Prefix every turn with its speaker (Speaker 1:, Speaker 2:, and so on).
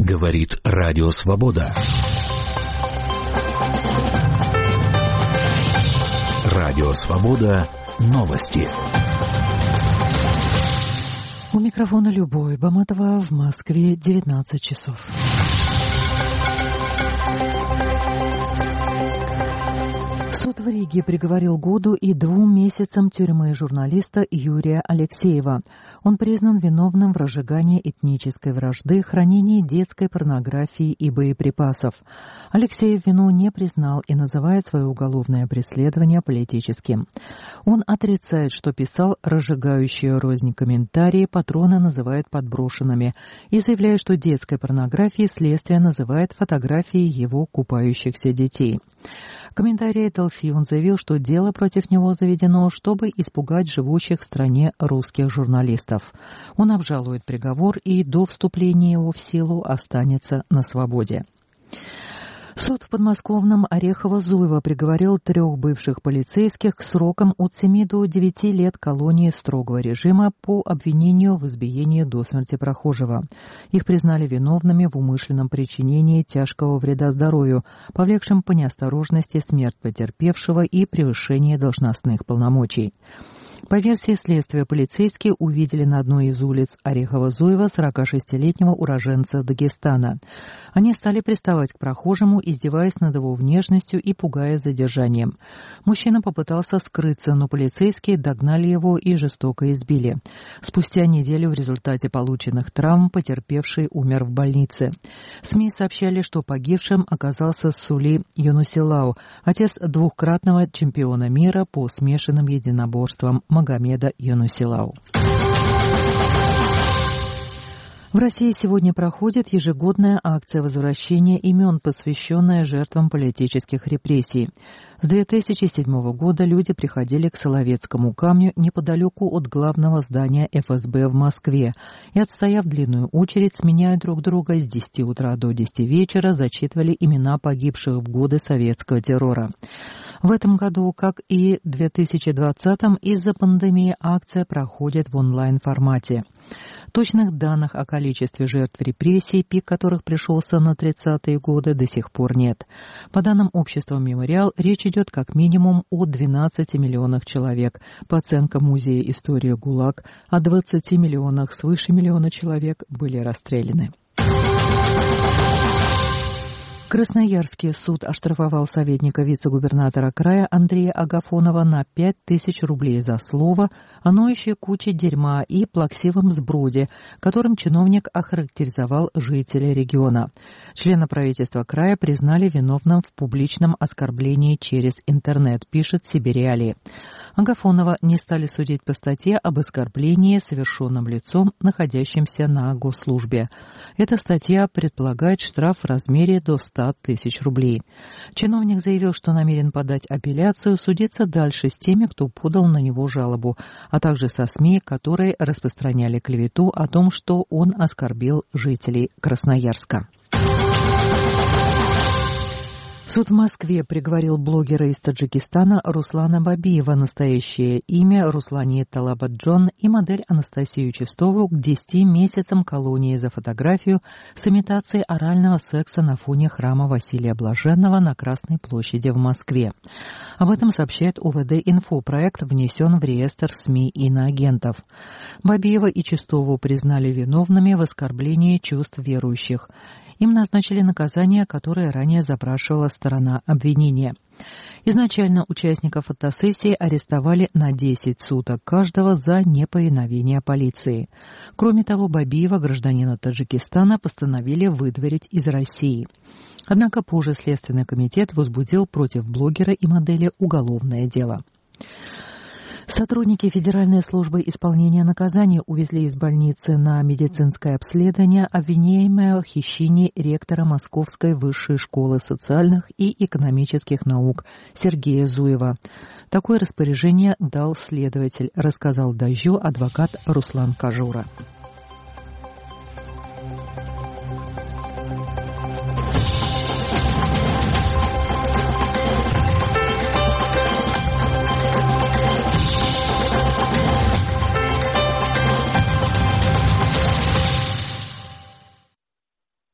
Speaker 1: Говорит Радио Свобода. Радио Свобода. Новости.
Speaker 2: У микрофона Любовь Баматова, в Москве 19 часов. Суд в Риге приговорил году и 2 месяцам тюрьмы журналиста Юрия Алексеева. Он признан виновным в разжигании этнической вражды, хранении детской порнографии и боеприпасов. Алексеев вину не признал и называет свое уголовное преследование политическим. Он отрицает, что писал разжигающие рознь комментарии, патроны называет подброшенными, и заявляет, что детской порнографией следствие называет фотографии его купающихся детей. В комментарии Delphi он заявил, что дело против него заведено, чтобы испугать живущих в стране русских журналистов. Он обжалует приговор и до вступления его в силу останется на свободе. Суд в подмосковном Орехово-Зуево приговорил 3 бывших полицейских к срокам от 7 до 9 лет колонии строгого режима по обвинению в избиении до смерти прохожего. Их признали виновными в умышленном причинении тяжкого вреда здоровью, повлекшем по неосторожности смерть потерпевшего и превышение должностных полномочий. По версии следствия, полицейские увидели на одной из улиц Орехово-Зуева 46-летнего уроженца Дагестана. Они стали приставать к прохожему, издеваясь над его внешностью и пугая задержанием. Мужчина попытался скрыться, но полицейские догнали его и жестоко избили. Спустя неделю в результате полученных травм потерпевший умер в больнице. СМИ сообщали, что погибшим оказался Сули Юнусилау, отец 2-кратного чемпиона мира по смешанным единоборствам Магомеда Юнусилау. В России сегодня проходит ежегодная акция возвращения имен, посвященная жертвам политических репрессий. С 2007 года люди приходили к Соловецкому камню неподалеку от главного здания ФСБ в Москве и, отстояв длинную очередь, сменяя друг друга с 10 утра до 10 вечера, зачитывали имена погибших в годы советского террора. В этом году, как и в 2020-м, из-за пандемии акция проходит в онлайн-формате. Точных данных о количестве жертв репрессий, пик которых пришелся на 30-е годы, до сих пор нет. По данным общества «Мемориал», речь идет как минимум о 12 миллионах человек. По оценкам Музея истории ГУЛАГ, о 20 миллионах, свыше миллиона человек были расстреляны. Красноярский суд оштрафовал советника вице-губернатора края Андрея Агафонова на 5000 рублей за слово о ноющей куче дерьма и плаксивом сброде, которым чиновник охарактеризовал жителей региона. Члена правительства края признали виновным в публичном оскорблении через интернет, пишет Сибириали. Агафонова не стали судить по статье об оскорблении, совершенном лицом, находящимся на госслужбе. Эта статья предполагает штраф в размере до 100 тысяч рублей. Чиновник заявил, что намерен подать апелляцию, судиться дальше с теми, кто подал на него жалобу, а также со СМИ, которые распространяли клевету о том, что он оскорбил жителей Красноярска. Суд в Москве приговорил блогера из Таджикистана Руслана Бабиева, настоящее имя Руслани Талабаджон, и модель Анастасию Чистову к 10 месяцам колонии за фотографию с имитацией орального секса на фоне храма Василия Блаженного на Красной площади в Москве. Об этом сообщает УВД-Инфо. Проект внесен в реестр СМИ иноагентов. Бабиева и Чистову признали виновными в оскорблении чувств верующих. Им назначили наказание, которое ранее запрашивала сторона обвинения. Изначально участников фотосессии арестовали на 10 суток каждого за неповиновение полиции. Кроме того, Бабиева, гражданина Таджикистана, постановили выдворить из России. Однако позже Следственный комитет возбудил против блогера и модели уголовное дело. Сотрудники Федеральной службы исполнения наказания увезли из больницы на медицинское обследование обвиняемого в хищении ректора Московской высшей школы социальных и экономических наук Сергея Зуева. Такое распоряжение дал следователь, рассказал «Дождю» адвокат Руслан Кажура.